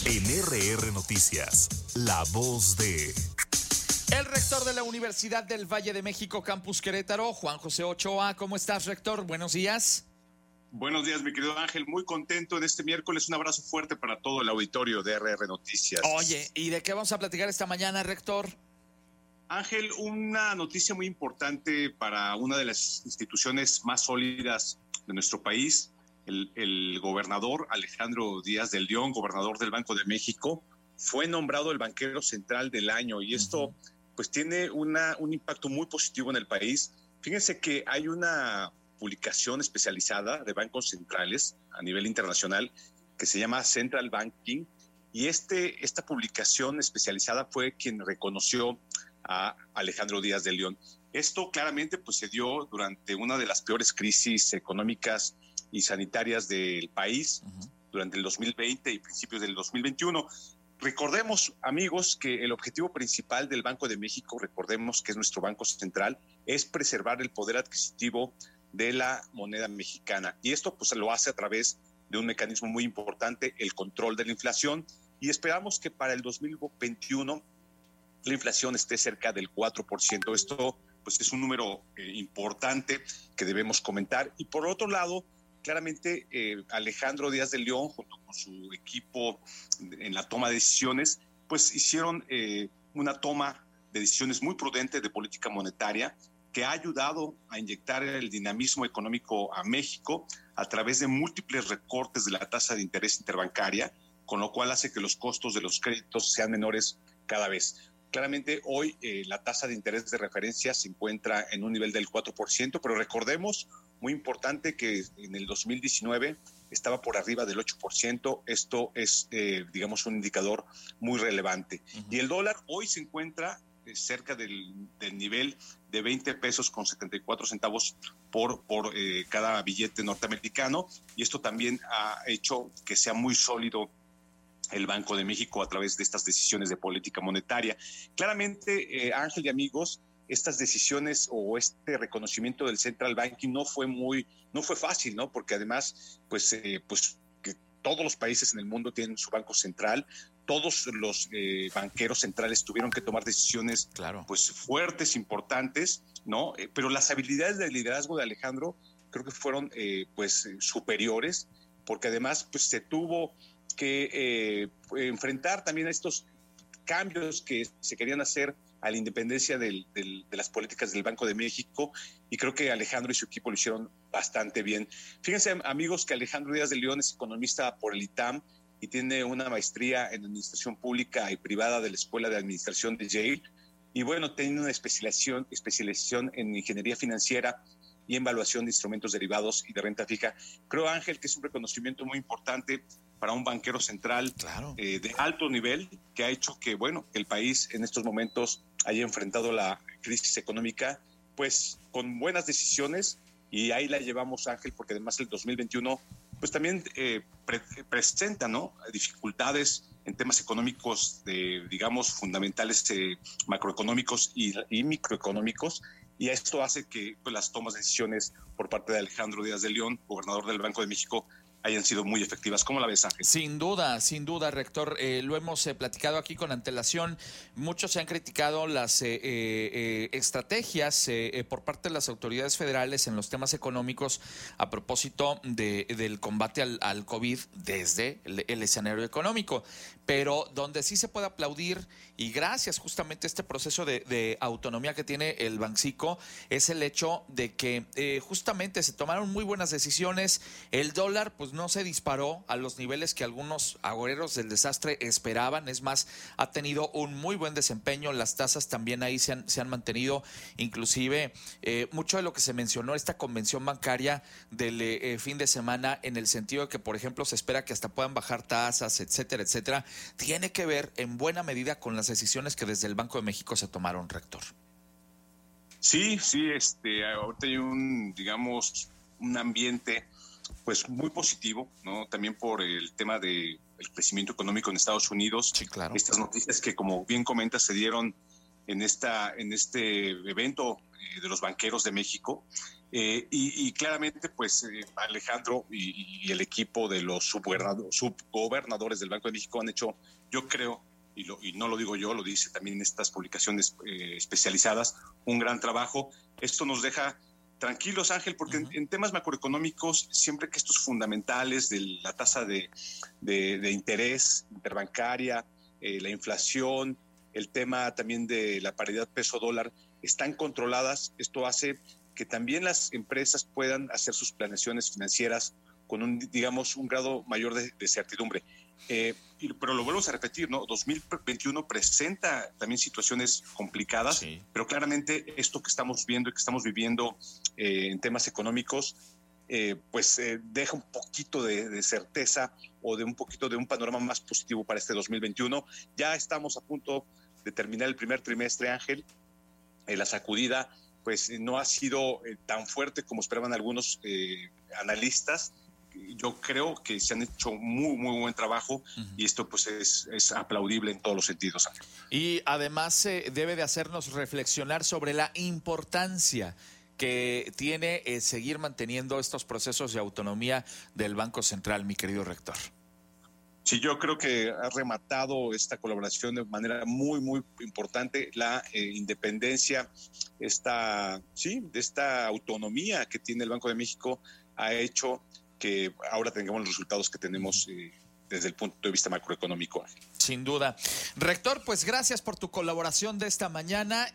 En RR Noticias, la voz de... El rector de la Universidad del Valle de México, Campus Querétaro, Juan José Ochoa. ¿Cómo estás, rector? Buenos días. Buenos días, mi querido Ángel. Muy contento en este miércoles. Un abrazo fuerte para todo el auditorio de RR Noticias. Oye, ¿y de qué vamos a platicar esta mañana, rector? Ángel, una noticia muy importante para una de las instituciones más sólidas de nuestro país. El gobernador Alejandro Díaz de León, gobernador del Banco de México, fue nombrado el banquero central del año y esto pues tiene un impacto muy positivo en el país. Fíjense que hay una publicación especializada de bancos centrales a nivel internacional que se llama Central Banking y esta publicación especializada fue quien reconoció a Alejandro Díaz de León. Esto claramente pues se dio durante una de las peores crisis económicas y sanitarias del país durante el 2020 y principios del 2021. Recordemos, amigos, que el objetivo principal del Banco de México, recordemos que es nuestro banco central, es preservar el poder adquisitivo de la moneda mexicana. Y esto pues lo hace a través de un mecanismo muy importante, el control de la inflación. Y esperamos que para el 2021 la inflación esté cerca del 4%. Esto pues es un número importante que debemos comentar. Y por otro lado, claramente Alejandro Díaz de León, junto con su equipo en la toma de decisiones, pues hicieron una toma de decisiones muy prudente de política monetaria que ha ayudado a inyectar el dinamismo económico a México a través de múltiples recortes de la tasa de interés interbancaria, con lo cual hace que los costos de los créditos sean menores cada vez. Claramente hoy la tasa de interés de referencia se encuentra en un nivel del 4%, pero recordemos, muy importante, que en el 2019 estaba por arriba del 8%. Esto es, digamos, un indicador muy relevante. Y el dólar hoy se encuentra cerca del nivel de 20 pesos con 74 centavos por cada billete norteamericano. Y esto también ha hecho que sea muy sólido el Banco de México a través de estas decisiones de política monetaria. Claramente, Ángel y amigos, estas decisiones o este reconocimiento del Central Banking no fue fácil, ¿no? Porque además, pues que todos los países en el mundo tienen su banco central, todos los banqueros centrales tuvieron que tomar decisiones pues fuertes, importantes, ¿no? Pero las habilidades de liderazgo de Alejandro creo que fueron superiores, porque además pues se tuvo que enfrentar también a estos cambios que se querían hacer a la independencia de las políticas del Banco de México, y creo que Alejandro y su equipo lo hicieron bastante bien. Fíjense, amigos, que Alejandro Díaz de León es economista por el ITAM y tiene una maestría en Administración Pública y Privada de la Escuela de Administración de Yale, y bueno, tiene una especialización en Ingeniería Financiera y en Evaluación de Instrumentos Derivados y de Renta Fija. Creo, Ángel, que es un reconocimiento muy importante para un banquero central de alto nivel, que ha hecho que, bueno, el país en estos momentos haya enfrentado la crisis económica, pues con buenas decisiones, y ahí la llevamos, Ángel, porque además el 2021, pues también presenta, ¿no?, dificultades en temas económicos, digamos, fundamentales, macroeconómicos y microeconómicos, y esto hace que pues, las tomas de decisiones por parte de Alejandro Díaz de León, gobernador del Banco de México, hayan sido muy efectivas. ¿Cómo la ves, Ángel? Sin duda, rector. Lo hemos platicado aquí con antelación. Muchos se han criticado las estrategias por parte de las autoridades federales en los temas económicos a propósito del combate al COVID desde el escenario económico. Pero donde sí se puede aplaudir, y gracias justamente a este proceso de autonomía que tiene el Banxico, es el hecho de que justamente se tomaron muy buenas decisiones. El dólar pues no se disparó a los niveles que algunos agoreros del desastre esperaban. Es más, ha tenido un muy buen desempeño. Las tasas también ahí se han mantenido. Inclusive mucho de lo que se mencionó esta convención bancaria del fin de semana, en el sentido de que, por ejemplo, se espera que hasta puedan bajar tasas, etcétera, etcétera, tiene que ver en buena medida con las decisiones que desde el Banco de México se tomaron, rector. Sí, ahorita hay un ambiente pues muy positivo, ¿no? También por el tema del crecimiento económico en Estados Unidos. Sí, claro. Estas noticias que, como bien comentas, se dieron en este evento de los banqueros de México. Y claramente, pues Alejandro y el equipo de los subgobernadores del Banco de México han hecho, yo creo, y no lo digo yo, lo dice también estas publicaciones especializadas, un gran trabajo. Esto nos deja tranquilos, Ángel, porque en temas macroeconómicos, siempre que estos fundamentales de la tasa de interés interbancaria, la inflación, el tema también de la paridad peso-dólar, están controladas, esto hace que también las empresas puedan hacer sus planeaciones financieras con un grado mayor de certidumbre. Pero lo vuelvo a repetir, ¿no? 2021 presenta también situaciones complicadas, sí, pero claramente esto que estamos viendo y que estamos viviendo en temas económicos, deja un poquito de certeza o de un poquito de un panorama más positivo para este 2021. Ya estamos a punto de terminar el primer trimestre, Ángel. La sacudida pues no ha sido tan fuerte como esperaban algunos analistas. Yo creo que se han hecho muy buen trabajo y esto pues es aplaudible en todos los sentidos. Y además debe de hacernos reflexionar sobre la importancia que tiene seguir manteniendo estos procesos de autonomía del Banco Central, mi querido rector. Sí, yo creo que ha rematado esta colaboración de manera muy importante, la independencia, de esta autonomía que tiene el Banco de México ha hecho que ahora tengamos los resultados que tenemos desde el punto de vista macroeconómico. Sin duda. Rector, pues gracias por tu colaboración de esta mañana